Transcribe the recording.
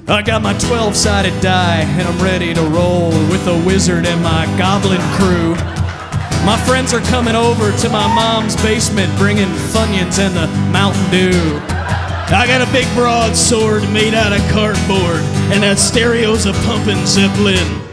I got my 12-sided die, and I'm ready to roll with a wizard and my goblin crew. My friends are coming over to my mom's basement, bringing Funyuns and the Mountain Dew. I got a big broadsword made out of cardboard, and that stereo's a pumping Zeppelin.